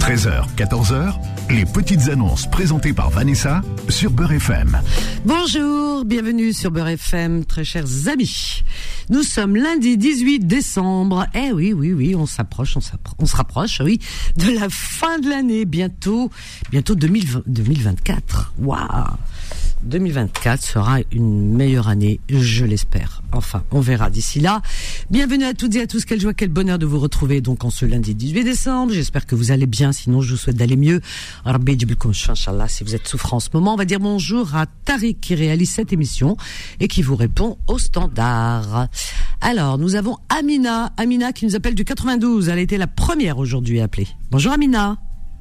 13h, 14h, les petites annonces présentées par Vanessa sur Beurre FM. Bonjour, bienvenue sur Beurre FM, très chers amis. Nous sommes lundi 18 décembre. Eh oui, on se rapproche, oui, de la fin de l'année. Bientôt 2024. Waouh! 2024 sera une meilleure année, je l'espère. Enfin, on verra d'ici là. Bienvenue à toutes et à tous. Quelle joie, quel bonheur de vous retrouver donc en ce lundi 18 décembre. J'espère que vous allez bien. Sinon, je vous souhaite d'aller mieux. Si vous êtes souffrant en ce moment, on va dire bonjour à Tariq qui réalise cette émission et qui vous répond au standard. Alors, nous avons Amina qui nous appelle du 92. Elle a été la première aujourd'hui à appeler. Bonjour Amina.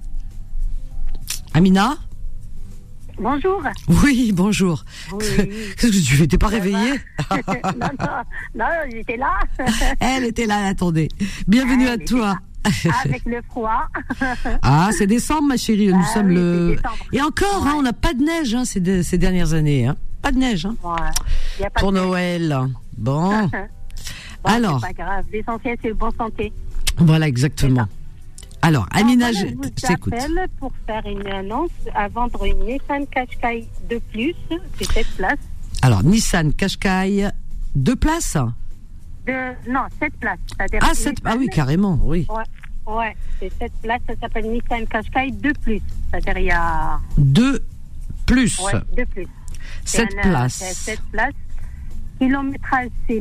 Amina? Bonjour. Oui, bonjour. Oui. Qu'est-ce que tu fais? T'es pas réveillée? non, j'étais là. Elle était là, elle attendait. Bienvenue à toi. Avec le froid. Ah, c'est décembre, ma chérie. Nous sommes le. Décembre. Et encore, on n'a pas de neige ces dernières années. Pas de neige. Y a pas pour de Noël. Bon. Alors. C'est pas grave. L'essentiel, c'est le bon santé. Voilà, exactement. Alors, Amina, je t'écoute. Je vous appelle pour faire une annonce à vendre une Nissan Qashqai 2+, c'est 7 places. Alors, Nissan Qashqai 2 places? Non, 7 places. Ah oui, carrément, oui. Ouais, c'est 7 places, ça s'appelle Nissan Qashqai 2+. C'est-à-dire, il y a... 2+. Ouais, 2+. 7 places. 7 places. Kilométrage, c'est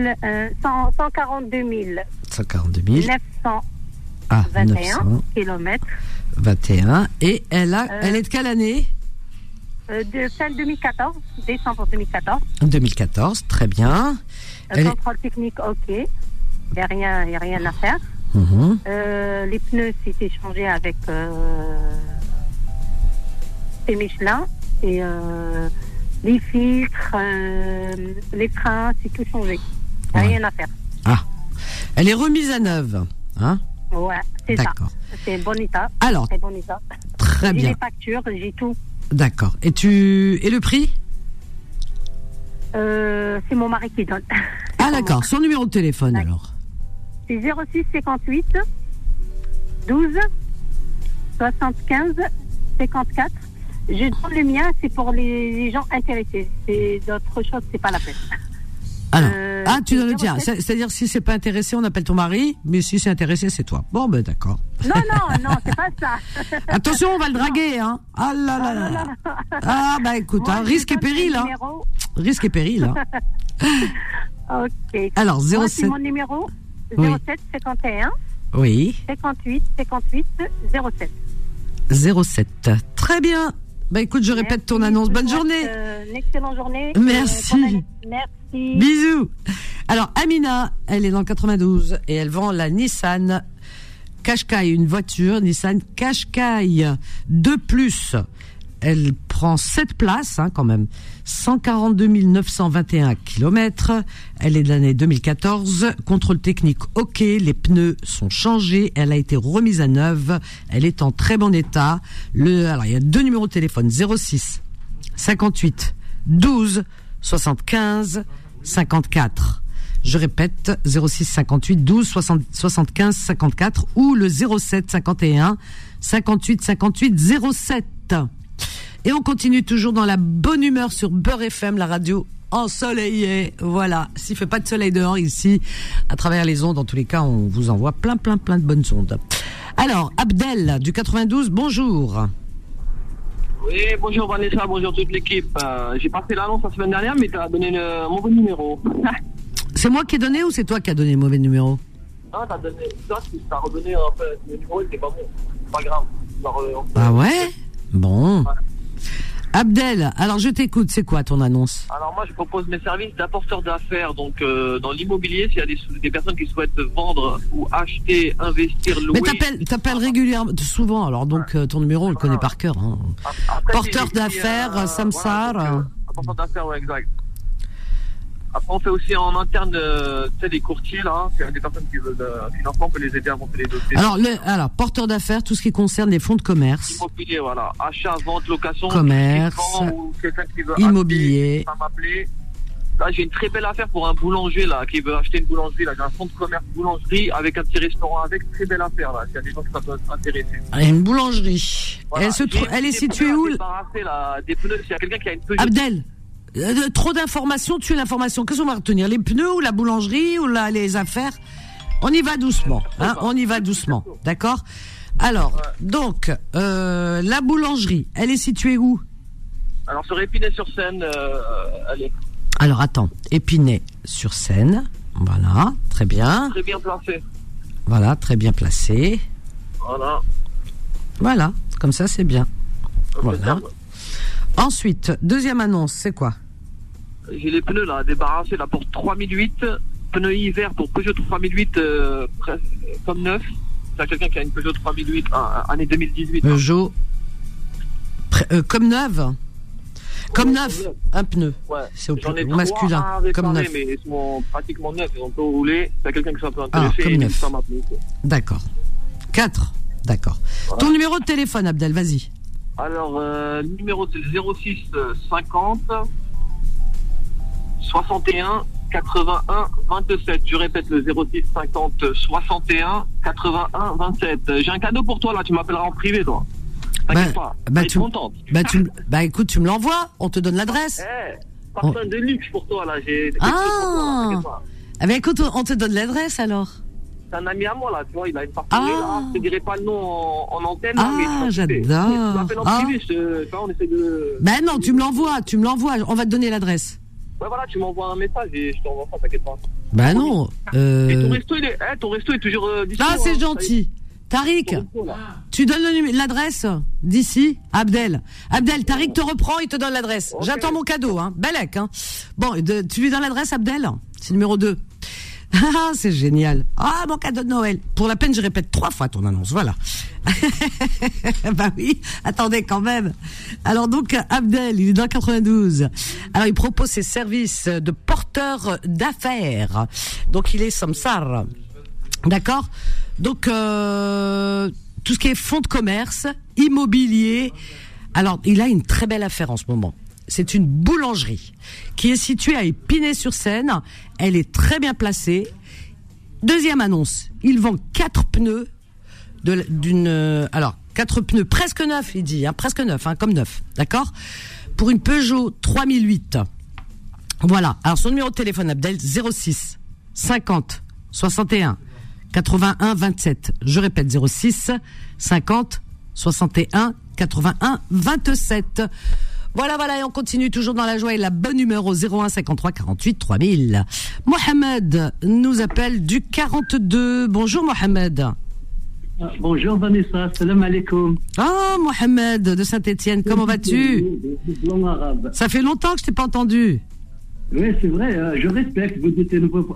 142 900. 21 kilomètres. 21. Et elle est de quelle année? De fin 2014, décembre 2014. 2014, très bien. Contrôle technique, ok. Il n'y a rien à faire. Les pneus, c'était changé avec les Michelin. Et les filtres, les freins, c'est tout changé. Il n'y a rien à faire. Ah. Elle est remise à neuve, hein? Ouais, c'est d'accord. Ça. C'est bon état. Alors, c'est bon état. Très bien. J'ai les factures, j'ai tout. D'accord. Et le prix? C'est mon mari qui donne. Ah d'accord. Son numéro de téléphone alors? C'est 06 58 12 75 54. Je donne le mien, c'est pour les gens intéressés. C'est d'autres choses, c'est pas la peine. Alors, tu donnes le tien. C'est-à-dire, si c'est pas intéressé, on appelle ton mari, mais si c'est intéressé, c'est toi. Bon, ben, d'accord. Non, c'est pas ça. Attention, on va le draguer, hein. Ah là là là. Ah, bah, écoute, moi, risque et péril, hein. Risque et péril, hein. Ok. Alors, 07. Moi, c'est mon numéro, 07 51. Oui. 58 07. 07. Très bien. Bah, écoute, je répète ton annonce. Bonne journée. Une excellente journée. Merci. Merci. Bisous. Alors, Amina, elle est dans le 92 et elle vend la Nissan Qashqai, une voiture Nissan Qashqai 2+. Elle prend 7 places, quand même. 142 921 kilomètres. Elle est de l'année 2014. Contrôle technique, ok. Les pneus sont changés. Elle a été remise à neuve. Elle est en très bon état. Alors, il y a 2 numéros de téléphone. 06 58 12 75 54. Je répète, 06 58 12 75 54 ou le 07 51 58 58 07. Et on continue toujours dans la bonne humeur sur Beurre FM, la radio ensoleillée. Voilà, s'il fait pas de soleil dehors ici, à travers les ondes, en tous les cas, on vous envoie plein de bonnes ondes. Alors, Abdel du 92, bonjour. Oui, bonjour Vanessa, bonjour toute l'équipe. J'ai pas fait l'annonce la semaine dernière, mais tu as donné le mauvais numéro. C'est moi qui ai donné ou c'est toi qui as donné le mauvais numéro? Non, t'as donné. Toi, t'as redonné en fait, le numéro, il était pas bon. C'est pas grave. Ah ouais? Bon. Ouais. Abdel, alors je t'écoute, c'est quoi ton annonce? Alors moi je propose mes services d'apporteur d'affaires, donc dans l'immobilier, s'il y a des personnes qui souhaitent vendre ou acheter, investir, louer. Mais t'appelles régulièrement, souvent, alors donc ton numéro on le connaît par cœur. Hein. Après, porteur d'affaires, Samsar. Voilà, apporteur d'affaires, ouais, exact. Après on fait aussi en interne des courtiers là, c'est des personnes qui veulent financement, on peut les aider à monter les dossiers. Alors porteur d'affaires, tout ce qui concerne les fonds de commerce. Immobilier, voilà, achat, vente, location, commerce, ou quelqu'un qui veut immobilier. acheter, ça m'appeler. Là, j'ai une très belle affaire pour un boulanger là qui veut acheter une boulangerie. Là, j'ai un fonds de commerce boulangerie avec un petit restaurant avec. Très belle affaire là. S'il y a des gens qui peuvent s'intéresser. Une boulangerie. Voilà. Elle est située où? Débarrasser là des pneus. S'il y a quelqu'un qui a une Peugeot. Abdel, trop d'informations, tu es l'information. Qu'est-ce qu'on va retenir? Les pneus ou la boulangerie ou les affaires? On y va doucement, hein, on y va doucement, d'accord? Alors, donc, la boulangerie, elle est située où? Alors, sur Épinay-sur-Seine, elle est. Alors, attends, Épinay-sur-Seine, voilà, très bien. Très bien placée. Voilà, très bien placé. Voilà. Voilà, comme ça, c'est bien. Voilà. Ensuite, deuxième annonce, c'est quoi? J'ai les pneus là, débarrassés là pour 3008, pneus hiver pour Peugeot 3008, comme neuf. C'est quelqu'un qui a une Peugeot 3008, année 2018. Peugeot, comme neuve. Comme neuf, un pneu. Ouais. C'est au masculin. Comme neuf. Mais ils sont pratiquement neufs, on peut rouler. C'est quelqu'un qui soit un peu intéressé. Comme neuf. Maintenant. D'accord. 4. D'accord. Voilà. Ton numéro de téléphone, Abdel, vas-y. Alors, numéro c'est le 06 50 61 81 27. Je répète le 06 50 61 81 27. J'ai un cadeau pour toi là, tu m'appelleras en privé toi. T'inquiète pas. Contente. Écoute, tu me l'envoies, on te donne l'adresse. Parfum de luxe pour toi là, j'ai écoute, on te donne l'adresse alors. C'est un ami à moi là, tu vois, il a une parfumerie là. Je te dirai pas le nom en antenne là, mais j'adore. Tu m'appelles en privé, on essaie de. Ben non, tu me l'envoies, on va te donner l'adresse. Ouais, voilà, tu m'envoies un message et je t'envoie ça, t'inquiète pas. Ben non. Et ton resto, est toujours disponible. Ah, c'est gentil. Tariq, tu donnes l'adresse d'ici, Abdel. Abdel, Tariq te reprend, il te donne l'adresse. Okay. J'attends mon cadeau, hein. Balek, hein. Bon, tu lui donnes l'adresse, Abdel? C'est numéro 2. Ah, c'est génial. Ah, mon cadeau de Noël. Pour la peine, je répète 3 fois ton annonce, voilà. Bah oui, attendez quand même. Alors donc, Abdel, il est dans 92. Alors, il propose ses services de porteur d'affaires. Donc, il est samsar. D'accord? Donc, tout ce qui est fonds de commerce, immobilier. Alors, il a une très belle affaire en ce moment. C'est une boulangerie qui est située à Épinay-sur-Seine. Elle est très bien placée. Deuxième annonce, il vend 4 pneus alors 4 pneus presque neufs, il dit, hein, presque neufs, hein, comme neuf, d'accord? Pour une Peugeot 3008. Voilà. Alors son numéro de téléphone, Abdel, 06 50 61 81 27. Je répète, 06 50 61 81 27. Voilà, et on continue toujours dans la joie et la bonne humeur au 01 53 48 3000. Mohamed nous appelle du 42. Bonjour Mohamed. Bonjour Vanessa, salam alaikum. Ah, Mohamed de Saint-Étienne, comment vas-tu? Ça fait longtemps que je t'ai pas entendu. Oui, c'est vrai, je respecte, vous dites bravo.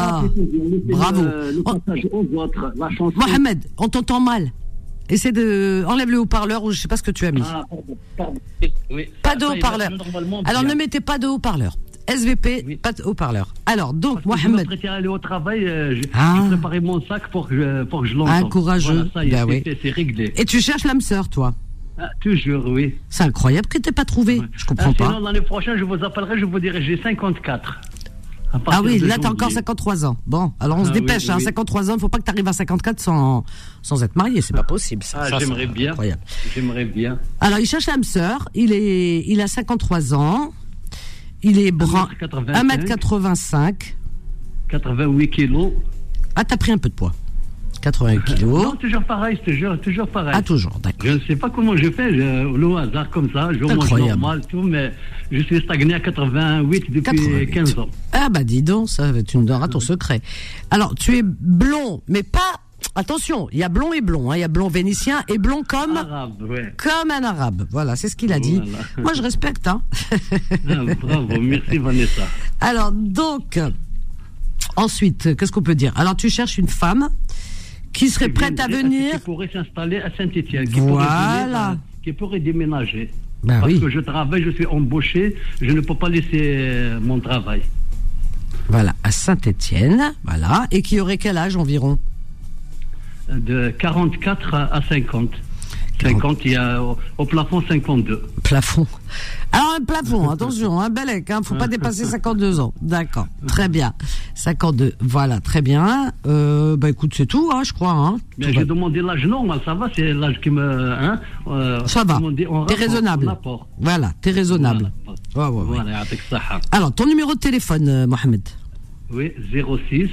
Le passage aux autres, la chanson. Mohamed, on t'entend mal. Essaie de enlève le haut-parleur ou je sais pas ce que tu as mis. Pardon. Oui, pas de haut-parleur. Alors ne mettez pas de haut-parleur. SVP, oui. Pas de haut-parleur. Alors donc Mohamed. Je préfère aller au travail. J'ai préparé mon sac pour que je l'entende. Un courageux. Voilà, ça, c'est réglé. Et tu cherches l'âme sœur, toi? Toujours, oui. C'est incroyable que tu n'aies pas trouvé. Ouais. Je comprends pas. Sinon, l'année prochaine, je vous appellerai, je vous dirai, j'ai 54. Ah oui, là, tu as encore 53 ans. Bon, alors on se dépêche, oui. 53 ans, il ne faut pas que tu arrives à 54 sans être marié, c'est pas possible. Ça, j'aimerais bien. Incroyable. J'aimerais bien. Alors, il cherche l'âme sœur, il a 53 ans, il est brun, 1m85. 88 kilos. Ah, t'as pris un peu de poids. 88 kilos. Non, toujours pareil, toujours pareil. Ah, toujours, d'accord. Je ne sais pas comment je fais, au hasard comme ça, je mange normal, tout, mais je suis stagné à 88 depuis 15 ans. Ah bah dis donc, ça, tu me donneras ton secret. Alors, tu es blond, mais pas... Attention, il y a blond et blond, hein. Il y a blond vénitien et blond comme... Arabe, ouais. Comme un arabe, voilà, c'est ce qu'il a dit. Voilà. Moi, je respecte, hein. Bravo, merci Vanessa. Alors, donc, ensuite, qu'est-ce qu'on peut dire? Alors, tu cherches une femme qui serait prête à venir. Qui pourrait s'installer à Saint-Étienne. Voilà. Qui pourrait déménager. Ben parce oui. que je travaille, je suis embauché, je ne peux pas laisser mon travail. Voilà, à Saint-Étienne, voilà. Et qui aurait quel âge environ? De 44 à 50. 50, il y a au plafond 52. Plafond. Alors un plafond, attention, un Belek, faut pas dépasser 52 ans. D'accord, très bien. 52, voilà, très bien. Écoute, c'est tout, je crois. Mais j'ai demandé l'âge normal, ça va, c'est l'âge qui me... ça va, t'es raisonnable. Voilà, t'es raisonnable. Voilà, avec ça. Alors, ton numéro de téléphone, Mohamed. Oui, 06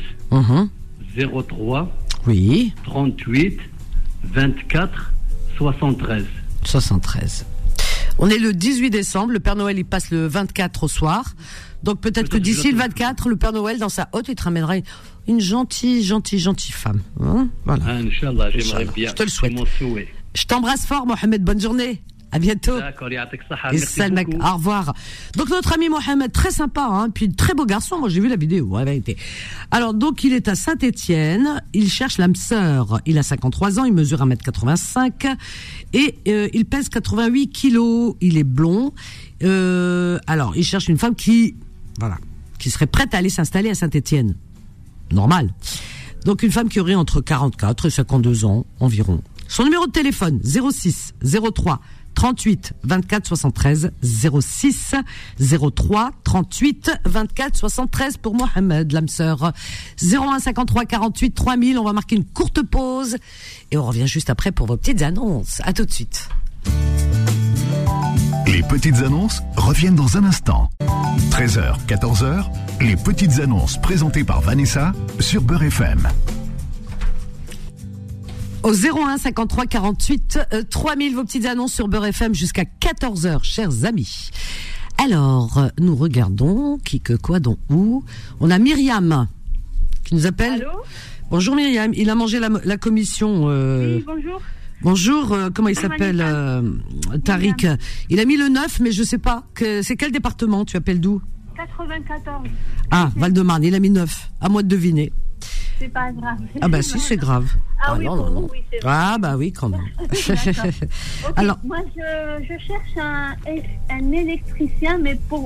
03 oui 38 24 73. On est le 18 décembre, le Père Noël il passe le 24 au soir. Donc peut-être que d'ici le 24, le Père Noël dans sa hotte, il te ramènera une gentille femme. Voilà. Inch'Allah, j'aimerais bien. Je te le souhaite. Je t'embrasse fort, Mohamed, bonne journée. À bientôt. D'accord, merci beaucoup. Au revoir. Donc notre ami Mohamed, très sympa, puis très beau garçon. Moi j'ai vu la vidéo, la vérité. Alors donc il est à Saint-Étienne, il cherche l'âme sœur. Il a 53 ans, il mesure 1m85 et il pèse 88 kilos. Il est blond. Alors il cherche une femme qui serait prête à aller s'installer à Saint-Étienne. Normal. Donc une femme qui aurait entre 44 et 52 ans environ. Son numéro de téléphone 06 03 38 24 73 06 03 38 24 73 pour Mohamed, l'âme sœur. 01 53 48 3000. On va marquer une courte pause et on revient juste après pour vos petites annonces. À tout de suite. Les petites annonces reviennent dans un instant. 13h, 14h, les petites annonces présentées par Vanessa sur Beurre FM. Au 01 53 48 3000, vos petites annonces sur Beurre FM jusqu'à 14h, chers amis. Alors, nous regardons qui, que, quoi, dont, où. On a Myriam qui nous appelle. Allô ? Bonjour Myriam, il a mangé la commission. Oui, bonjour. Bonjour, comment il s'appelle Tariq. Il a mis le 9, mais je sais pas. C'est quel département ? Tu appelles d'où ? 94. Ah, Val-de-Marne, il a mis 9. À moi de deviner. C'est pas grave. Ah bah si, c'est grave. Oui, non. Oui, c'est ah bah oui, quand même. Okay, alors, moi, je cherche un électricien, mais pour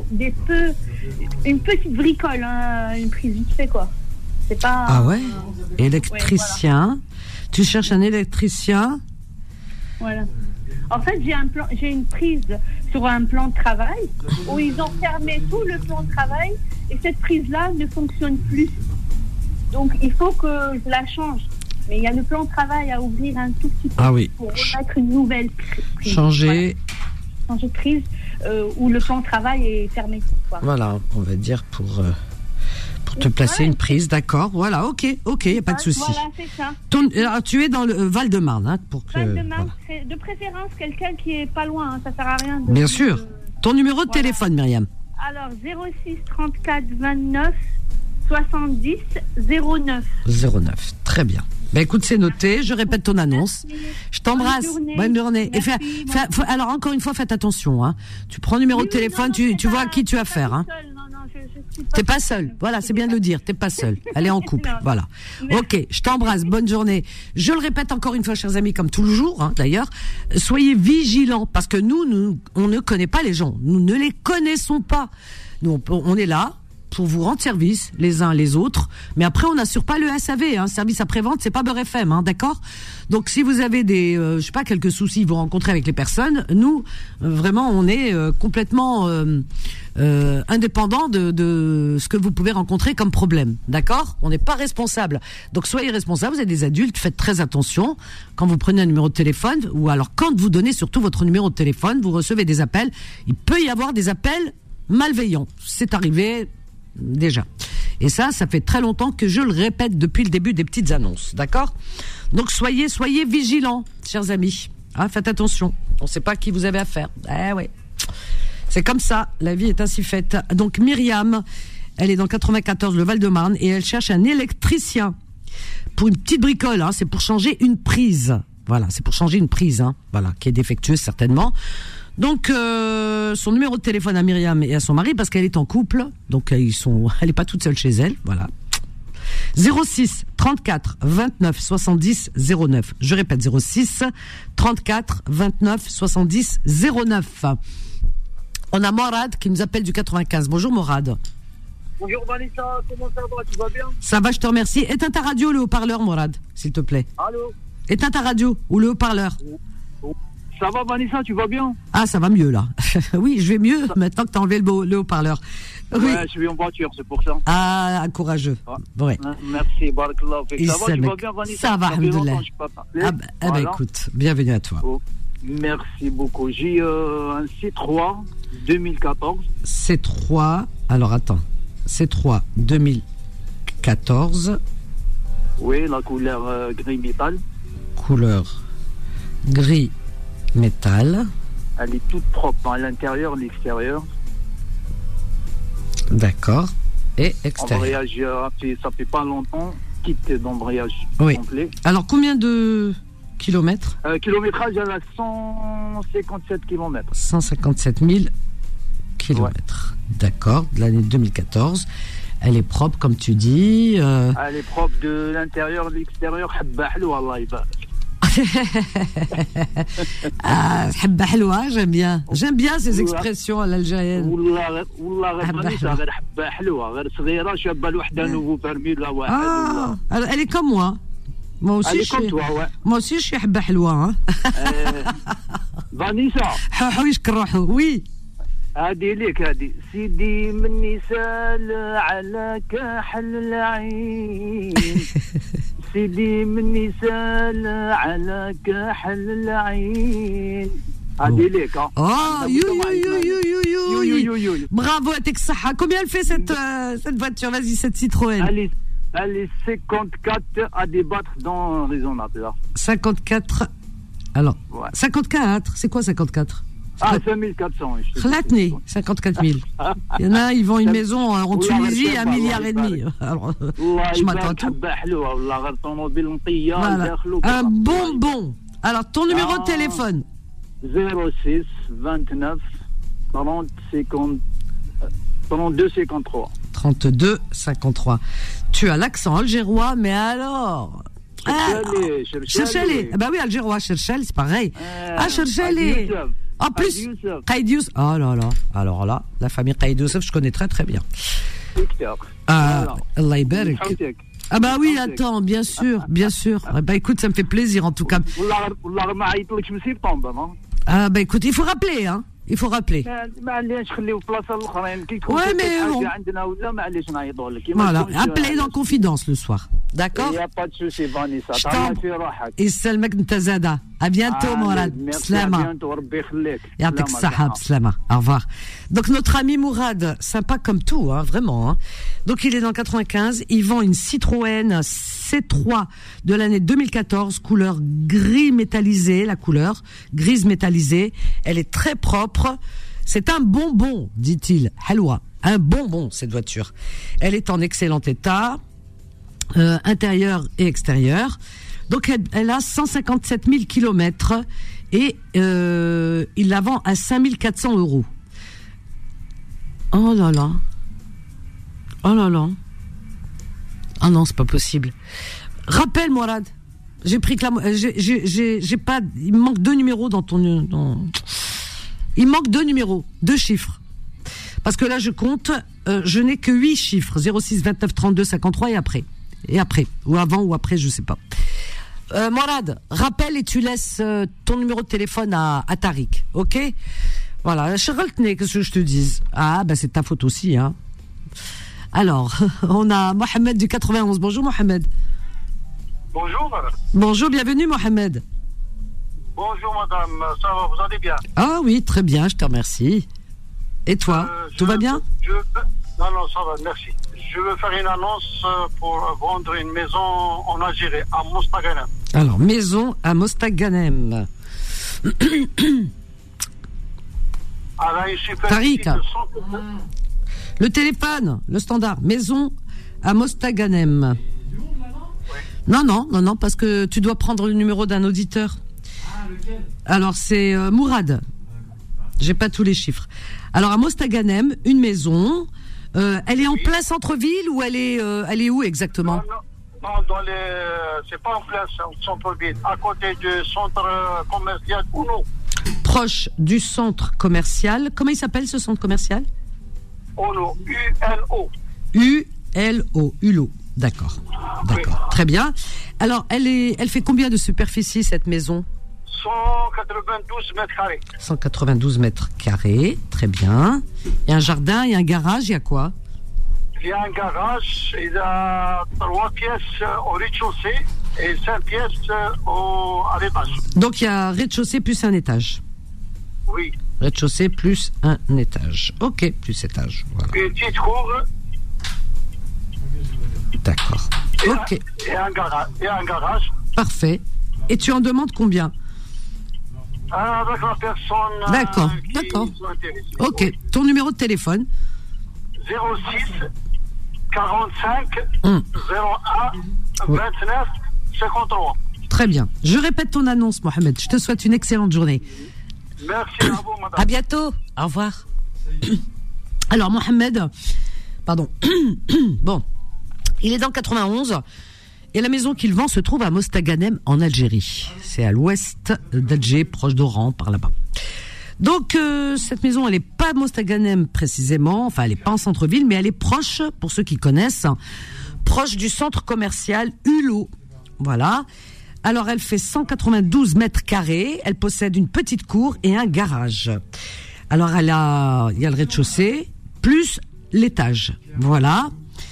une petite bricole, une prise vite fait, quoi. C'est pas... Ah ouais, électricien. Voilà. Tu cherches un électricien. Voilà. En fait, j'ai une prise sur un plan de travail où ils ont fermé tout le plan de travail et cette prise-là ne fonctionne plus. Donc, il faut que je la change. Mais il y a le plan de travail à ouvrir un tout petit peu pour remettre une nouvelle prise. Changer de prise où le plan de travail est fermé. Voilà, on va dire pour te placer une prise, d'accord. Voilà, ok, il n'y a pas de souci. Voilà, c'est ça. Alors, tu es dans le Val-de-Marne. Val-de-Marne, de préférence quelqu'un qui est pas loin. Ça ne sert à rien. Bien sûr. Ton numéro de téléphone, Myriam. Alors, 06 34 29 70 09. 09, très bien. Ben écoute, c'est noté, je répète ton annonce. Merci. Je t'embrasse. Bonne journée. Et alors encore une fois, faites attention. Tu prends le numéro de téléphone, tu vois à qui tu as affaire. T'es pas seule. Voilà, c'est bien de le dire. T'es pas seule. Elle est en couple. Voilà. Ok, je t'embrasse. Bonne journée. Je le répète encore une fois, chers amis, comme toujours, d'ailleurs. Soyez vigilants parce que nous, on ne connaît pas les gens. Nous ne les connaissons pas. Nous, on est là pour vous rendre service les uns les autres, mais après on n'assure pas le SAV, service après-vente, c'est pas Beurre FM, d'accord ? Donc si vous avez des, quelques soucis vous rencontrez avec les personnes, nous vraiment on est complètement indépendant de ce que vous pouvez rencontrer comme problème, d'accord ? On n'est pas responsable. Donc soyez responsables, vous êtes des adultes, faites très attention quand vous prenez un numéro de téléphone ou alors quand vous donnez surtout votre numéro de téléphone, vous recevez des appels, il peut y avoir des appels malveillants. C'est arrivé déjà. Et ça fait très longtemps que je le répète depuis le début des petites annonces, d'accord ? Donc soyez vigilants, chers amis. Faites attention. On ne sait pas à qui vous avez affaire. Ouais. C'est comme ça, la vie est ainsi faite. Donc Myriam, elle est dans 94, le Val-de-Marne, et elle cherche un électricien pour une petite bricole. C'est pour changer une prise. Voilà, c'est pour changer une prise, voilà, qui est défectueuse certainement. Donc son numéro de téléphone à Myriam et à son mari parce qu'elle est en couple, donc elle est pas toute seule chez elle, voilà. 06 34 29 70 09. Je répète 06 34 29 70 09. On a Morad qui nous appelle du 95. Bonjour Morad. Bonjour Vanessa, comment ça va ? Tu vas bien ? Ça va, je te remercie. Éteins ta radio, le haut-parleur Morad, s'il te plaît. Allô ? Éteins ta radio ou le haut-parleur. Ça va, Vanessa, tu vas bien? Ah, ça va mieux, là. Oui, je vais mieux maintenant que tu as enlevé le haut-parleur. Oui. Ouais, je suis en voiture, c'est pour ça. Ah, courageux. Ouais. Merci, barakallah. Ça va, tu vas bien, Vanessa? Ça va, alhamdoulilah. Ah, voilà. Écoute, bienvenue à toi. Oh, merci beaucoup. J'ai un C3 2014. C3, alors attends. C3 2014. Oui, la couleur gris métal. Couleur gris métal. Elle est toute propre, à l'intérieur, l'extérieur. D'accord. Et extérieur. Embrayage, ça fait pas longtemps. Kit d'embrayage complet. Alors, combien de kilomètres? Kilométrage, elle a 157 kilomètres. 157 000 kilomètres. Ouais. D'accord, de l'année 2014. Elle est propre, comme tu dis. Elle est propre de l'intérieur, de l'extérieur. Habba halwa, Allah ibarak. Ah, habba halwa, j'aime bien. J'aime bien ces expressions à l'algérienne. Ah, elle est comme moi. Moi aussi, moi aussi, je suis habba halwa. Vanessa. Oui. هادي ليك هادي سيدي مني سال على كحل العين سيدي مني سال على كحل العين هادي ليك bravo à Texaha. Combien elle fait cette voiture? Vas-y, cette Citroën. Elle est 54 à débattre dans raisonnable là. 54. Alors, ouais. 54, c'est quoi 54? Ah, 5400. Khlatni, 54 000. Il y en a, ils vendent une maison en Tunisie à 1,5 milliard. Alors, je m'attends à tout. Voilà. Un bonbon. Alors, ton numéro de téléphone? 06 29 30 50 32 53. 32 53. Tu as l'accent algérois, mais alors... Cherchez-les. Bah oui, algérois, cherchez-les, c'est pareil. Cherchez-les. En plus, Qaïd Youssef. Oh là là. Alors là, la famille Qaïd Youssef, je connais très très bien. Allah Ibarak. Ah bah oui, attends, bien sûr, bien sûr. Bah écoute, ça me fait plaisir en tout cas. Ah bah écoute, il faut rappeler, hein. Il faut rappeler. Ouais, mais bon. Voilà, appelez dans confidence le soir. D'accord? Il n'y a pas de souci, Vanessa. Et Salmak Ntazada. À bientôt, Mourad. Slama. À bientôt, Yardak Sahab, Slama. Au revoir. Donc, notre ami Mourad, sympa comme tout, hein, vraiment. Hein. Donc, il est dans 95. Il vend une Citroën C3 de l'année 2014, couleur gris métallisé, la couleur grise métallisée. Elle est très propre. C'est un bonbon, dit-il. Halwa. Un bonbon, cette voiture. Elle est en excellent état. Intérieur et extérieur. Donc elle a 157 000 kilomètres et il la vend à 5 400 €. Oh là là. Oh là là. Ah non, c'est pas possible. Rappelle, Mourad. J'ai pris que j'ai pas. Il me manque 2 numéros dans ton. Il me manque 2 numéros, 2 chiffres. Parce que là, je compte. Je n'ai que 8 chiffres. 06 29 32 53 et après. Et après, ou avant ou après, je sais pas. Mourad, rappelle et tu laisses ton numéro de téléphone à Tariq, ok? Voilà, qu'est-ce que je te dise? Ah, bah c'est ta faute aussi, hein. Alors, on a Mohamed du 91. Bonjour Mohamed. Bonjour madame. Bonjour, bienvenue Mohamed. Bonjour madame, ça va, vous allez bien? Ah oui, très bien, je te remercie. Et toi, tout va bien? Non, ça va, merci. Je veux faire une annonce pour vendre une maison en Algérie, à Mostaganem. Alors, maison à Mostaganem. Tariq. Le téléphone, le standard. Maison à Mostaganem. Oui. Non, parce que tu dois prendre le numéro d'un auditeur. Ah, lequel? Alors, c'est Mourad. J'ai pas tous les chiffres. Alors, à Mostaganem, une maison... elle est en plein centre-ville ou elle est où exactement? Non, c'est pas en plein centre-ville, à côté du centre commercial Uno. Proche du centre commercial. Comment il s'appelle ce centre commercial? Uno, U-L-O. U-L-O, Ulo. D'accord. Oui. Très bien. Alors, elle fait combien de superficie cette maison? 192 mètres carrés. 192 mètres carrés, très bien. Il y a un jardin, il y a un garage, il y a quoi? Il y a un garage, il y a 3 pièces au rez-de-chaussée et 5 pièces à l'étage. Donc il y a rez-de-chaussée plus un étage. Oui. Rez-de-chaussée plus un étage. Ok, plus étage. Voilà. Une petite cour. D'accord. Ok. Et un garage. Parfait. Et tu en demandes combien? Avec la personne. D'accord, d'accord. Ok. Oui. Ton numéro de téléphone? 06 45 01 29 53. Très bien. Je répète ton annonce, Mohamed. Je te souhaite une excellente journée. Merci à vous, madame. À bientôt. Au revoir. Alors, Mohamed, pardon. Bon, il est dans le 91 et la maison qu'il vend se trouve à Mostaganem en Algérie. C'est à l'ouest d'Alger, proche d'Oran, par là-bas. Donc, cette maison, elle n'est pas à Mostaganem précisément, enfin, elle n'est pas en centre-ville, mais elle est proche, pour ceux qui connaissent, proche du centre commercial Hulot. Voilà. Alors, elle fait 192 mètres carrés, elle possède une petite cour et un garage. Alors, il y a le rez-de-chaussée, plus l'étage. Voilà.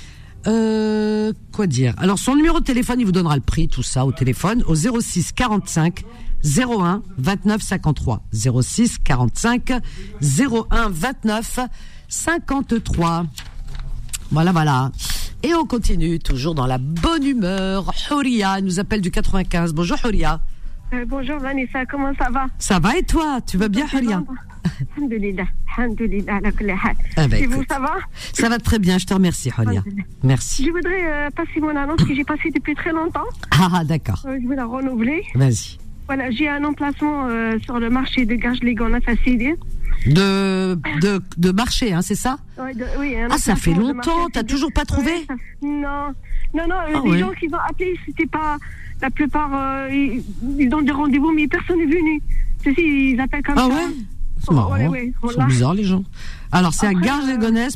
Quoi dire? Alors, son numéro de téléphone, il vous donnera le prix, tout ça, au téléphone, au 06 45 01 29 53. 06 45 01 29 53. Voilà. Et on continue, toujours dans la bonne humeur. Houria nous appelle du 95. Bonjour Houria. Bonjour Vanessa, comment ça va? Ça va et toi? Tu vas bien Houria? Alhamdulillah, ala kulli hal. Et vous, ça va? Ça va très bien, je te remercie Houria. Merci. Je voudrais passer mon annonce que j'ai passée depuis très longtemps. Ah d'accord. Je veux la renouveler. Vas-y. Voilà, j'ai un emplacement sur le marché de Garges-les-Gonesse à Sidi. De marché, hein, c'est ça? Oui. Ça fait longtemps, t'as toujours pas trouvé? Non, les gens qui ont appelé, c'était pas... La plupart, ils donnent des rendez-vous, mais personne n'est venu. Ils appellent comme ça. Ah ouais? C'est marrant. Ils sont bizarres, les gens. Alors, c'est à Garges-les-Gonesse,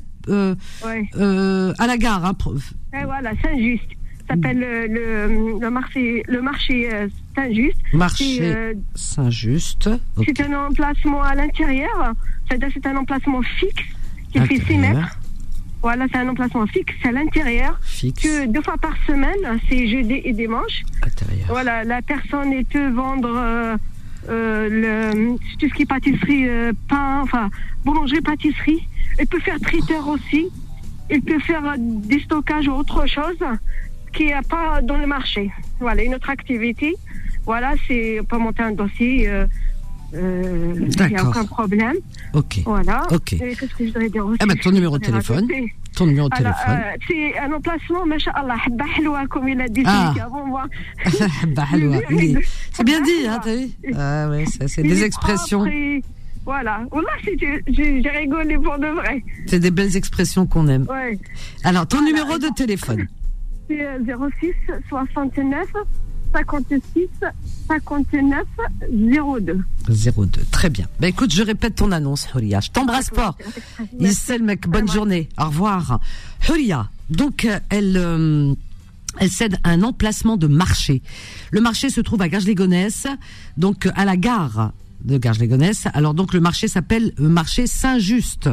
à la gare. Hein. Voilà, Saint-Just. Ça s'appelle le marché Saint-Just. Marché Saint-Just. Okay. C'est un emplacement à l'intérieur. C'est-à-dire c'est un emplacement fixe qui fait 6 mètres. Voilà, c'est un emplacement fixe à l'intérieur. Fixe. Que 2 fois par semaine, c'est jeudi et dimanche. Intérieur. Voilà, la personne elle peut vendre tout ce qui est pâtisserie, pain, enfin boulangerie, pâtisserie. Elle peut faire traiteur aussi. Elle peut faire des stockages ou autre chose qui n'est pas dans le marché. Voilà, une autre activité. Voilà, c'est pas monter un dossier. Il n'y a aucun problème. Ok. Voilà. Ok. Et qu'est-ce que je voudrais dire aussi? Ton numéro de téléphone. Ton numéro de téléphone. C'est un emplacement, masha'Allah, habba halwa, comme il a dit avant moi. Habba halwa. Oui. C'est bien dit, hein, t'as vu? Ah ouais, c'est des expressions. Voilà. J'ai rigolé pour de vrai. C'est des belles expressions qu'on aime. Ouais. Alors, ton numéro de téléphone. C'est 06 69 56 59 02. 02. Très bien. Écoute, je répète ton annonce, Houria. Je t'embrasse fort. Issel, mec, bonne journée. Au revoir. Houria, donc, elle cède un emplacement de marché. Le marché se trouve à Garges-les-Gonesse, donc à la gare de Garges-les-Gonesse. Alors, donc, le marché s'appelle marché Saint-Just.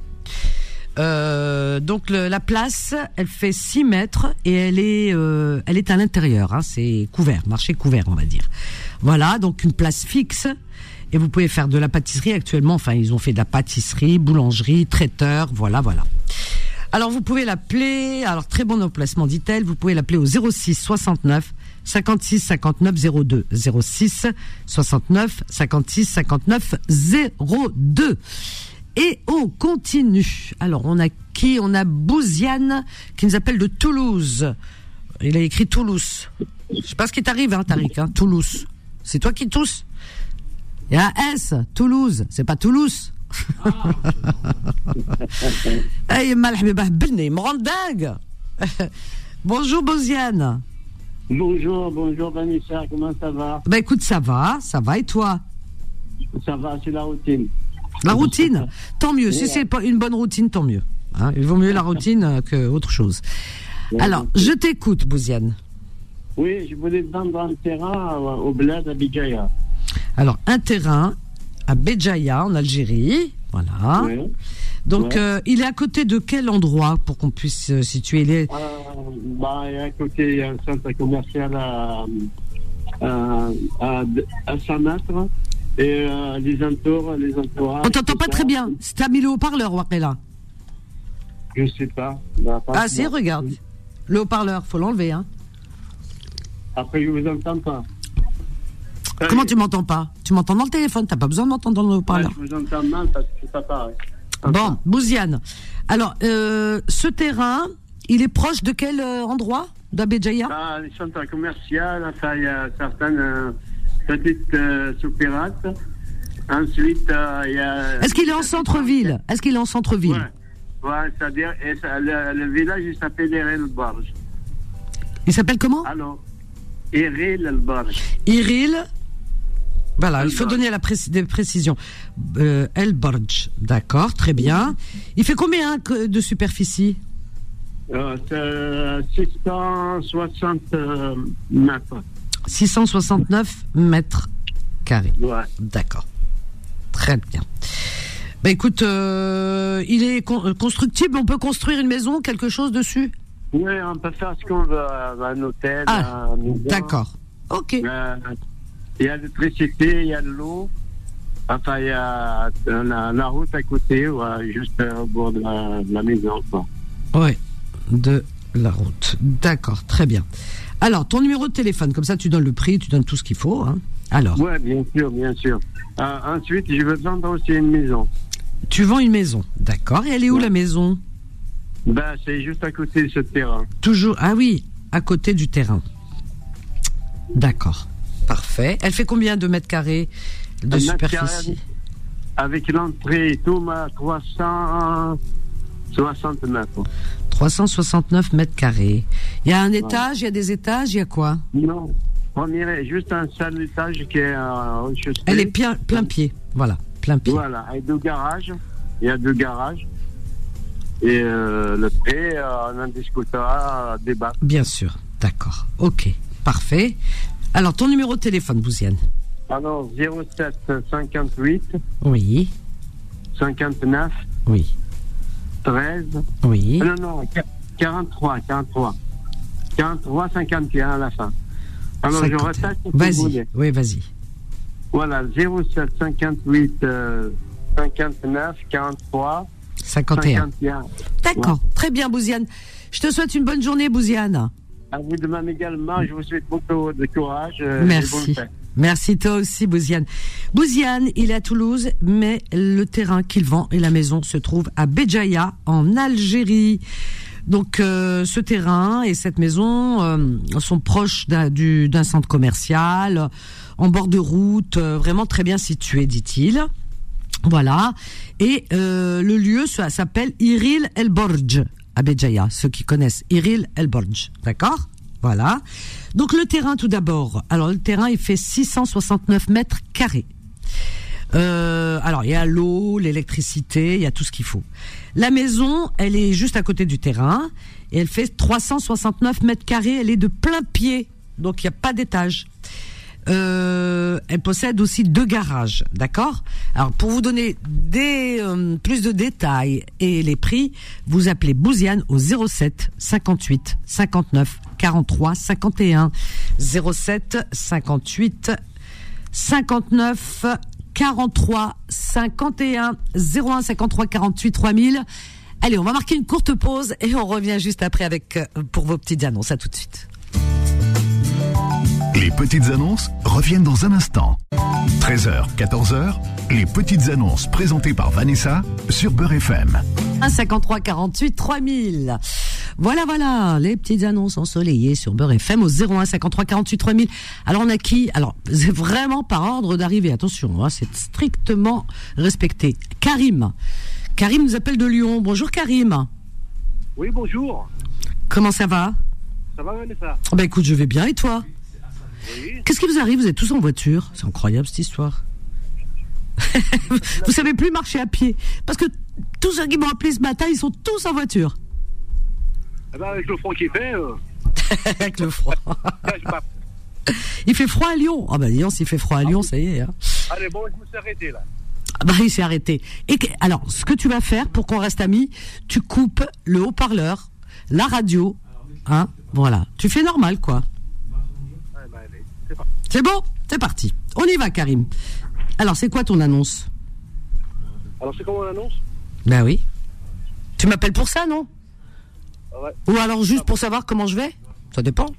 Donc la place, elle fait 6 mètres et elle est à l'intérieur, hein, c'est couvert, marché couvert on va dire. Voilà, donc une place fixe et vous pouvez faire de la pâtisserie actuellement, enfin ils ont fait de la pâtisserie, boulangerie, traiteur, voilà. Alors vous pouvez l'appeler, alors très bon emplacement dit-elle, vous pouvez l'appeler au 06 69 56 59 02, 06 69 56 59 02. Et on continue. Alors, on a qui? On a Bouziane qui nous appelle de Toulouse. Il a écrit Toulouse. Je sais pas ce qui t'arrive, hein, Tariq, hein, Toulouse. C'est toi qui tousses? Il y a un S, Toulouse. C'est pas Toulouse. Hey, me rend dingue. Bonjour, Bouziane. Bonjour Vanessa, comment ça va? Écoute, ça va, et toi? Ça va, c'est la routine. La routine, tant mieux. Si c'est pas une bonne routine, tant mieux. Hein, il vaut mieux la routine que autre chose. Alors, je t'écoute, Bouziane. Oui, je voulais vendre un terrain au bled à Bigaya. Alors, un terrain à Béjaïa, en Algérie. Voilà. Oui. Donc, il est à côté de quel endroit pour qu'on puisse situer les... À côté, il y a un centre commercial à Saint-Mètre et les entourages. On t'entend pas très bien. T'as mis le haut-parleur, Wakela? Je sais pas. Ah si, regarde. Le haut-parleur, faut l'enlever, hein. Après, je vous entends pas. Comment tu m'entends pas? Tu m'entends dans le téléphone, t'as pas besoin de m'entendre dans le haut-parleur. Je vous entends mal parce que c'est pas pareil. Bon, Bouziane. Alors, ce terrain, il est proche de quel endroit d'Abéjaïa? Les centres commerciaux, enfin, il y a certaines petites soupirates. Ensuite, il y a... Est-ce qu'il est en centre-ville? Ouais, c'est-à-dire, le village, il s'appelle Iril el-Barj. Il s'appelle comment? Alors, Iril el-Barj. Iril, voilà, il faut donner des précisions. El-Barj, d'accord, très bien. Il fait combien de superficie? 660 mètres. 669 mètres carrés. Ouais. D'accord. Très bien. Bah écoute, il est constructible, on peut construire une maison, quelque chose dessus? Oui, on peut faire ce qu'on veut, un hôtel, un maison. D'accord. Ok. Il y a l'électricité, il y a de l'eau. Enfin, il y a la route à côté, juste au bord de la maison. Oui, de la route. D'accord, très bien. Alors, ton numéro de téléphone, comme ça tu donnes le prix, tu donnes tout ce qu'il faut. Hein. Alors. Oui, bien sûr. Ensuite, je veux vendre aussi une maison. Tu vends une maison, d'accord. Et elle est où la maison? C'est juste à côté de ce terrain. Toujours, ah oui, à côté du terrain. D'accord, parfait. Elle fait combien de mètres carrés de superficie? Avec l'entrée et tout, 369. 369 mètres carrés. Il y a un étage, il y a des étages, il y a quoi? Non, juste un seul étage qui est au chaussée. Elle est plein pied, voilà, plein pied. Voilà, avec deux garages. Il y a deux garages. Et le prix, on en discutera, débat. Bien sûr, d'accord. Ok, parfait. Alors, ton numéro de téléphone, Bouziane? Alors, 07 58. Oui. 59. Oui. 13. Oui. Non, 43, 51 à la fin. Alors, 51. je répète. Vas-y, oui, vas-y. Voilà, 07 58 59 43 51. D'accord, très bien, Bouziane. Je te souhaite une bonne journée, Bouziane. À vous de même également, je vous souhaite beaucoup de courage. Merci. Merci, toi aussi, Bouziane. Bouziane, il est à Toulouse, mais le terrain qu'il vend et la maison se trouvent à Béjaïa, en Algérie. Donc, ce terrain et cette maison sont proches d'un centre commercial, en bord de route, vraiment très bien situé, dit-il. Voilà. Et le lieu s'appelle Iril el-Barj, à Béjaïa, ceux qui connaissent Iril el-Barj. D'accord ? Voilà. Donc le terrain tout d'abord. Alors le terrain il fait 669 mètres carrés. Alors il y a l'eau, l'électricité, il y a tout ce qu'il faut. La maison, elle est juste à côté du terrain et elle fait 369 mètres carrés. Elle est de plein pied, donc il n'y a pas d'étage. Elle possède aussi 2 garages, d'accord? Alors pour vous donner plus de détails et les prix, vous appelez Bouziane au 07 58 59 43 51 07 58 59 43 51 01 53 48 3000. Allez, on va marquer une courte pause et on revient juste après pour vos petites annonces. À tout de suite. Les petites annonces reviennent dans un instant. 13h, 14h, les petites annonces présentées par Vanessa sur Beurre FM. 1 53 48 3000. Voilà, les petites annonces ensoleillées sur Beurre FM au 01 53 48 3000. Alors on a qui? Alors c'est vraiment par ordre d'arrivée. Attention, hein, c'est strictement respecté. Karim nous appelle de Lyon. Bonjour Karim. Oui, bonjour. Comment ça va? Ça va, Vanessa? Ben écoute, je vais bien et toi? Oui. Qu'est-ce qui vous arrive? Vous êtes tous en voiture? C'est incroyable cette histoire. Vous savez plus marcher à pied. Parce que tous ceux qui m'ont appelé ce matin, ils sont tous en voiture. Eh ben, avec le froid qui fait... Avec le froid. Il fait froid à Lyon. Ah bah dis donc, s'il fait froid à Lyon, ça y est. Hein. Allez, bon, je me suis arrêté là. Ah bah il s'est arrêté. Alors, ce que tu vas faire pour qu'on reste amis, tu coupes le haut-parleur, la radio, hein, voilà. Tu fais normal, quoi. Ouais, bah, allez, c'est parti. C'est bon, c'est parti. On y va, Karim. Alors, c'est quoi ton annonce? Alors, c'est comment on annonce? Ben oui. Tu m'appelles pour ça, non? Ouais. Ou alors juste pour savoir comment je vais? Ça dépend.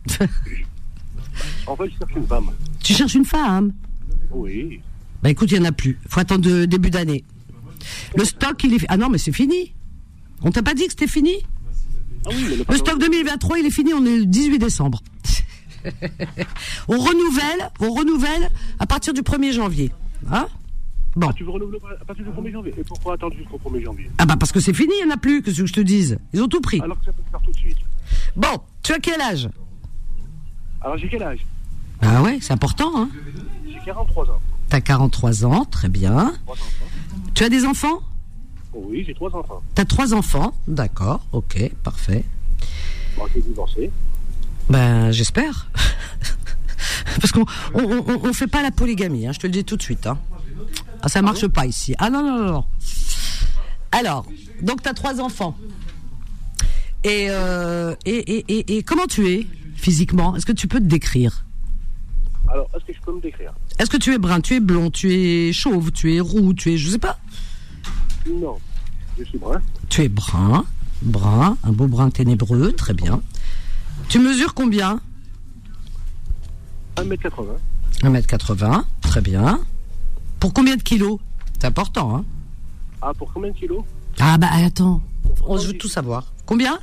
En fait, je cherche une femme. Tu cherches une femme? Oui. Bah écoute, il n'y en a plus. Faut attendre début d'année. Le stock, il est... Ah non, mais c'est fini. On t'a pas dit que c'était fini? Ah oui, mais le stock 2023, il est fini, on est le 18 décembre. on renouvelle à partir du 1er janvier. Hein? Bon. Ah, tu veux renouveler à partir du 1er janvier? Et pourquoi attendre jusqu'au 1er janvier? Ah bah parce que c'est fini, il n'y en a plus, que ce que je te dise. Ils ont tout pris. Alors que ça peut se faire tout de suite. Bon, tu as quel âge? Alors j'ai quel âge? Ah ouais, c'est important, hein? J'ai 43 ans. T'as 43 ans, très bien. 3 enfants. Tu as des enfants? Oui, j'ai 3 enfants. T'as 3 enfants, d'accord, ok, parfait. Bon, j'ai divorcé. Ben, j'espère. Parce qu'on fait pas la polygamie, hein, je te le dis tout de suite. Hein. Ah, ça marche pas ici. Ah non, non, non, non. Alors, donc t'as 3 enfants. Et comment tu es physiquement? Est-ce que tu peux te décrire? Alors, est-ce que je peux me décrire? Est-ce que tu es brun, tu es blond, tu es chauve, tu es roux, tu es... Je sais pas. Non, je suis brun. Tu es brun, un beau brun ténébreux, très bien. Tu mesures combien? 1m80. 1m80, très bien. Pour combien de kilos? C'est important, hein? Ah, pour combien de kilos? Ah bah attends, je veux tout savoir. Combien?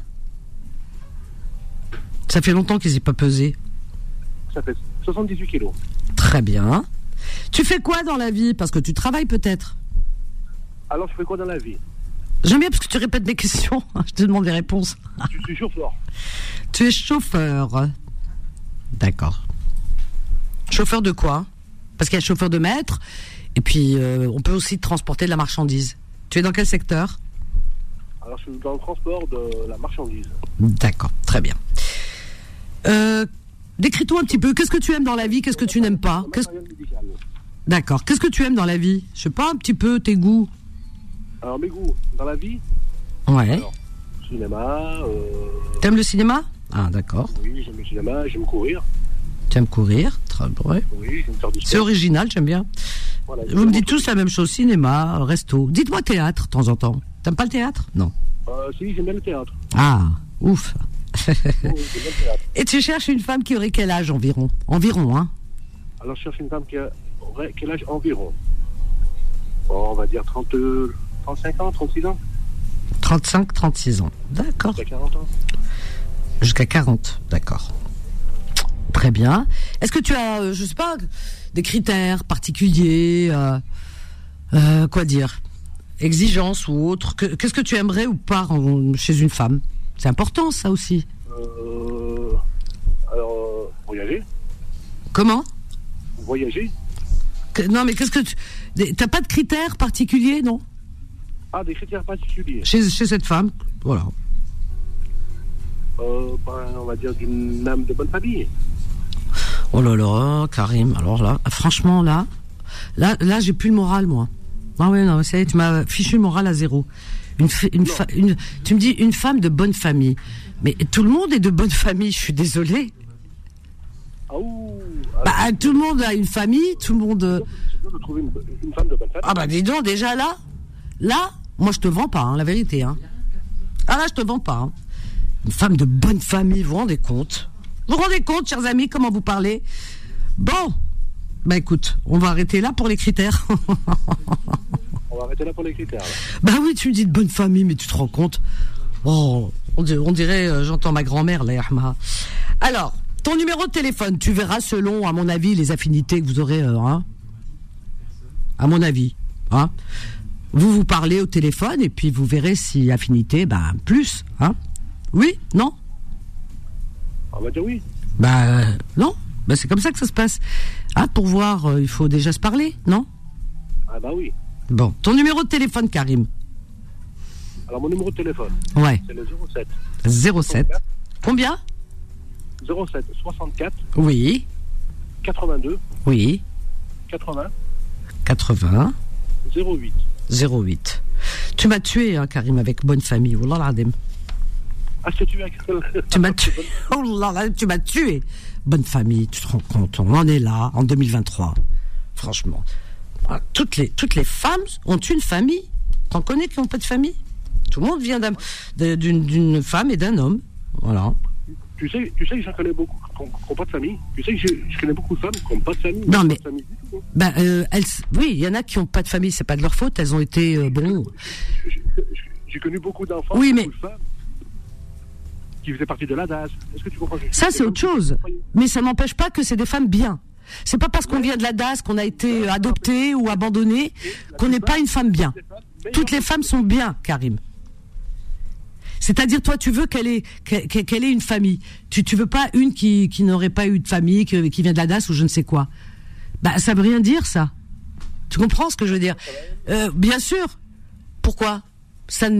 Ça fait longtemps qu'ils n'aient pas pesé. Ça fait 78 kilos. Très bien. Tu fais quoi dans la vie? Parce que tu travailles peut-être. Alors, je fais quoi dans la vie? J'aime bien parce que tu répètes mes questions. Je te demande des réponses. Je suis chauffeur. Tu es chauffeur. D'accord. Chauffeur de quoi? Parce qu'il y a chauffeur de maître. Et puis, on peut aussi transporter de la marchandise. Tu es dans quel secteur? Alors, je suis dans le transport de la marchandise. D'accord, très bien. Décris-toi un petit peu. Qu'est-ce que tu aimes dans la vie? Qu'est-ce que tu n'aimes pas? D'accord. Qu'est-ce que tu aimes dans la vie? Je sais pas, un petit peu tes goûts. Alors, mes goûts dans la vie? Ouais. Alors, cinéma. T'aimes le cinéma? Ah, d'accord. Oui, j'aime le cinéma, j'aime courir. Tu aimes courir? Très bien. Oui, j'aime faire du sport. C'est original, j'aime bien. Voilà, vous me dites tous la même chose, cinéma, resto. Dites-moi théâtre, de temps en temps. T'aimes pas le théâtre? Non. Si, j'aime bien le théâtre. Ah, ouf. Oui, j'aime bien le théâtre. Et tu cherches une femme qui aurait quel âge environ? Environ, hein? Alors, je cherche une femme qui aurait quel âge environ? Bon, on va dire 35 ans, 36 ans. 35, 36 ans. D'accord. Jusqu'à 40 ans. Jusqu'à 40, d'accord. Très bien. Est-ce que tu as, je sais pas, des critères particuliers, quoi dire, exigences ou autres? Qu'est-ce que tu aimerais ou pas chez une femme? C'est important, ça aussi. Alors, voyager. Comment? Voyager. Non, mais qu'est-ce que t'as pas de critères particuliers, non? Ah, des critères particuliers. Chez cette femme, voilà. On va dire d'une âme de bonne famille. Oh là là, Karim, alors là, franchement, là, j'ai plus le moral, moi. Ah ouais, non, ça y est, tu m'as fichu le moral à zéro. Tu me dis une femme de bonne famille. Mais tout le monde est de bonne famille, je suis désolée. Bah, tout le monde a une famille, tout le monde... C'est dur de trouver une femme de bonne famille. Ah bah dis donc, déjà là, moi je te vends pas, hein, la vérité. Hein. Ah là, je te vends pas. Hein. Une femme de bonne famille, vous vous rendez compte? Vous vous rendez compte, chers amis, comment vous parlez? Bon, bah écoute, on va arrêter là pour les critères. On va arrêter là pour les critères. Là. Bah oui, tu me dis de bonne famille, mais tu te rends compte? Oh, on dirait, j'entends ma grand-mère, là, Yahma. Alors, ton numéro de téléphone, tu verras selon, à mon avis, les affinités que vous aurez, hein? À mon avis, hein? Vous parlez au téléphone et puis vous verrez si affinité, bah, plus, hein? Oui? Non? On va dire oui. Bah, non. Bah, c'est comme ça que ça se passe. Ah, pour voir, il faut déjà se parler, non? Ah, bah oui. Bon. Ton numéro de téléphone, Karim? Alors, mon numéro de téléphone? Ouais. C'est le 07. 07. Combien? 07 64. Oui. 82. Oui. 80. 80. 08. 08. Tu m'as tué, hein, Karim, avec Bonne Famille. Oh là là, Ah, je t'ai tué avec... Tu m'as tué. Oh là là, tu m'as tué. Bonne Famille, tu te rends compte, on en est là, en 2023. Franchement. Toutes les femmes ont une famille. T'en connais qui n'ont pas de famille? Tout le monde vient d'une femme et d'un homme. Voilà. Tu sais que j'en connais beaucoup qui n'ont pas de famille. Tu sais que je connais beaucoup de femmes qui n'ont pas de famille. Non, mais... oui, il y en a qui n'ont pas de famille, c'est pas de leur faute, elles ont été... J'ai connu beaucoup d'enfants, oui, beaucoup de femmes qui faisaient partie de l'ADAS. Est-ce que tu comprends? Ça, c'est autre chose. Mais ça n'empêche pas que c'est des femmes bien. C'est pas parce qu'on vient de l'ADAS, qu'on a été adopté ou abandonné, qu'on n'est pas une femme bien. Toutes les femmes sont bien, Karim. C'est-à-dire, toi, tu veux qu'elle ait une famille. Tu veux pas une qui n'aurait pas eu de famille, qui vient de l'ADAS ou je ne sais quoi. Bah, ça veut rien dire, ça. Tu comprends ce que je veux dire? Bien sûr. Pourquoi? Ça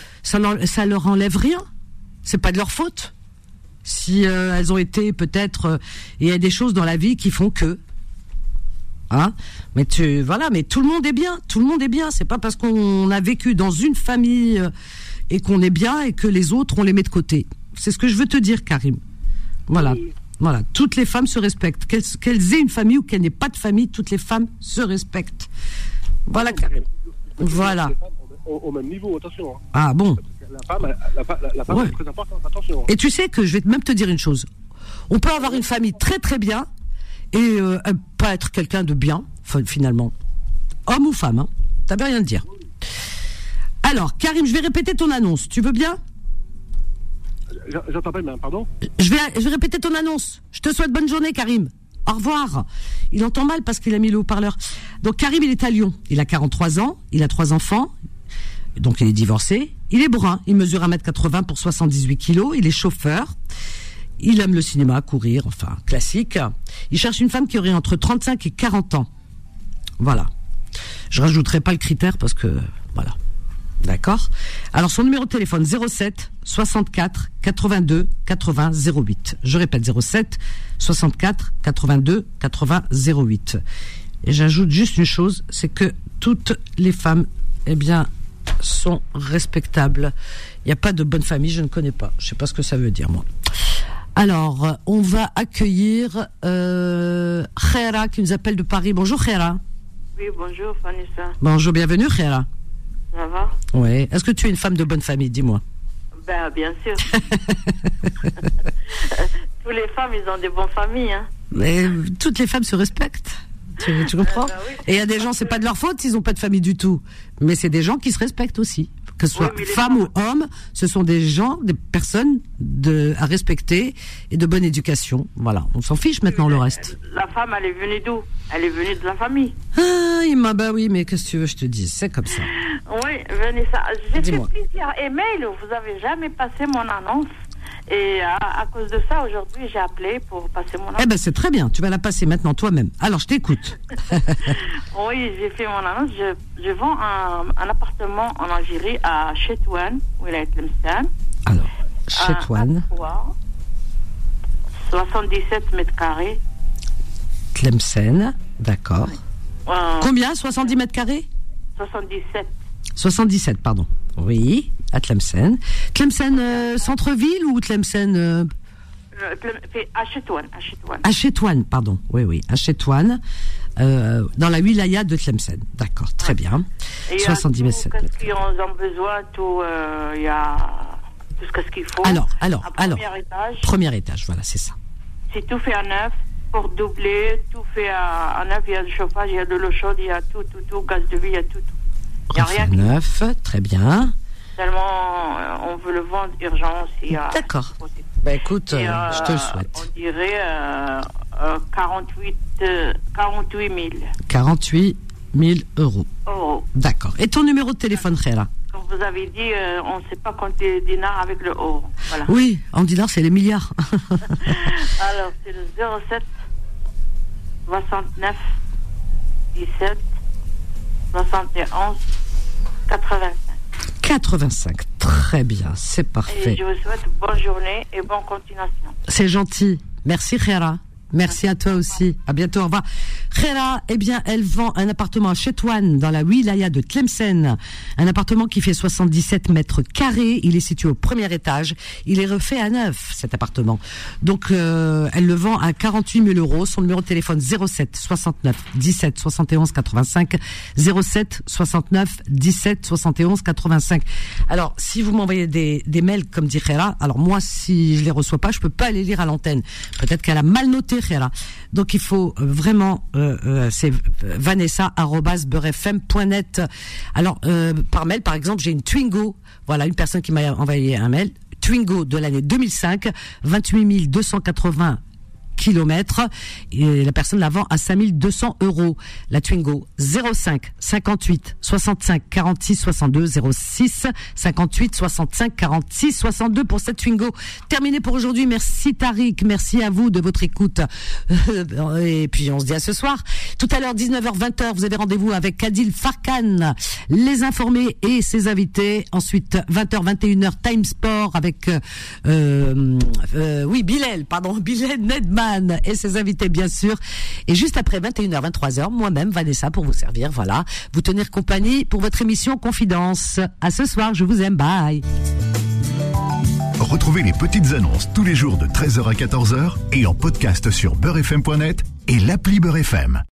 leur enlève rien. C'est pas de leur faute. Si elles ont été peut-être, il y a des choses dans la vie qui font que, hein. Mais mais tout le monde est bien. Tout le monde est bien. C'est pas parce qu'on a vécu dans une famille et qu'on est bien et que les autres on les met de côté. C'est ce que je veux te dire, Karim. Voilà. Oui. Voilà. Toutes les femmes se respectent. Qu'elles aient une famille ou qu'elles n'aient pas de famille, toutes les femmes se respectent. Voilà, Karim. Voilà. Au même niveau, attention. Hein. Ah bon. La femme est très importante, attention. Et tu sais que je vais même te dire une chose. On peut avoir une famille très très bien et pas être quelqu'un de bien, finalement. Homme ou femme, hein. T'as bien rien à dire. Alors, Karim, je vais répéter ton annonce. Tu veux bien? J'entends pas bien, pardon? Je vais répéter ton annonce. Je te souhaite bonne journée, Karim. Au revoir. Il entend mal parce qu'il a mis le haut-parleur. Donc, Karim, il est à Lyon. Il a 43 ans. Il a 3 enfants. Donc, il est divorcé. Il est brun. Il mesure 1m80 pour 78 kilos. Il est chauffeur. Il aime le cinéma, courir, enfin, classique. Il cherche une femme qui aurait entre 35 et 40 ans. Voilà. Je rajouterai pas le critère parce que, voilà. D'accord? Alors, son numéro de téléphone, 07 64 82 80 08. Je répète, 07 64 82 80 08. Et j'ajoute juste une chose, c'est que toutes les femmes, eh bien, sont respectables. Il n'y a pas de bonne famille, je ne connais pas. Je ne sais pas ce que ça veut dire, moi. Alors, on va accueillir Khaira qui nous appelle de Paris. Bonjour Khaira. Oui, bonjour Vanessa. Bonjour, bienvenue Khaira. Ça va? Oui. Est-ce que tu es une femme de bonne famille? Dis-moi. Ben, bien sûr. Toutes les femmes, ils ont des bonnes familles. Hein. Mais toutes les femmes se respectent. Tu comprends? Oui. Et il y a des gens, c'est pas de leur faute s'ils n'ont pas de famille du tout. Mais c'est des gens qui se respectent aussi. Que ce soit femme ou homme, ce sont des gens, des personnes à respecter et de bonne éducation. Voilà, on s'en fiche maintenant le reste. La femme, elle est venue d'où? Elle est venue de la famille. Ah, bah oui, mais qu'est-ce que tu veux, je te dis, c'est comme ça. Oui, Vanessa, j'ai fait plusieurs emails, vous avez jamais passé mon annonce. Et à cause de ça, aujourd'hui, j'ai appelé pour passer mon annonce. Eh ben, c'est très bien, tu vas la passer maintenant toi-même. Alors, je t'écoute. Oui, j'ai fait mon annonce. Je vends un appartement en Algérie à Chetouane, où il est Tlemcen. Alors, Chetouane. 77 mètres carrés. Tlemcen, d'accord. Combien? 70 mètres carrés? 77. 77, pardon. Oui, à Tlemcen. Tlemcen centre-ville ou Tlemcen à Chetouane. À Chetouane, pardon. Oui, à Chetouane, dans la wilaya de Tlemcen. D'accord, très bien. 70 mètres. Qu'est-ce qu'ils ont besoin? Tout, il y a tout ce qu'il faut. Alors. Premier étage, voilà, c'est ça. C'est tout fait à neuf. Pour doubler, tout fait à neuf. Il y a du chauffage, il y a de l'eau chaude, il y a tout, gaz de vie, il y a tout. Il n'y a rien. Neuf, très bien. Tellement, on veut le vendre urgence. D'accord. Bah écoute, je te le souhaite. On dirait 48 000. 48 000 euros. D'accord. Et ton numéro de téléphone, Khaira? Comme vous avez dit, on ne sait pas compter des dinars avec le euro. Voilà. Oui, en dinars, c'est les milliards. Alors, c'est le 07 69 17 71 85. 85, très bien, c'est parfait. Et je vous souhaite bonne journée et bonne continuation. C'est gentil. Merci Khaira. Merci à toi aussi. À bientôt. Au revoir. Khera, eh bien, elle vend un appartement à Chetouane, dans la wilaya de Tlemcen. Un appartement qui fait 77 mètres carrés. Il est situé au premier étage. Il est refait à neuf, cet appartement. Donc, elle le vend à 48 000 euros. Son numéro de téléphone 07 69 17 71 85. 07 69 17 71 85. Alors, si vous m'envoyez des mails, comme dit Khera, alors moi, si je les reçois pas, je peux pas les lire à l'antenne. Peut-être qu'elle a mal noté, Khera. Donc il faut vraiment c'est vanessa@beurrefm.net. Alors par mail, par exemple, j'ai une Twingo. Voilà, une personne qui m'a envoyé un mail. Twingo de l'année 2005, 28 280 kilomètres, et la personne la vend à 5 200 euros. La Twingo 05 58 65 46 62 06 58 65 46 62 pour cette Twingo. Terminé pour aujourd'hui. Merci Tariq, merci à vous de votre écoute. Et puis on se dit à ce soir. Tout à l'heure 19h 20h, vous avez rendez-vous avec Adil Farkan, les informés et ses invités. Ensuite 20h 21h Time Sport avec Bilal Nedman et ses invités bien sûr, et juste après 21h 23h, moi-même Vanessa pour vous servir, voilà, vous tenir compagnie pour votre émission Confidence. À ce soir, je vous aime, bye. Retrouvez les petites annonces tous les jours de 13h à 14h et en podcast sur beurrefm.net et l'appli Beurre FM.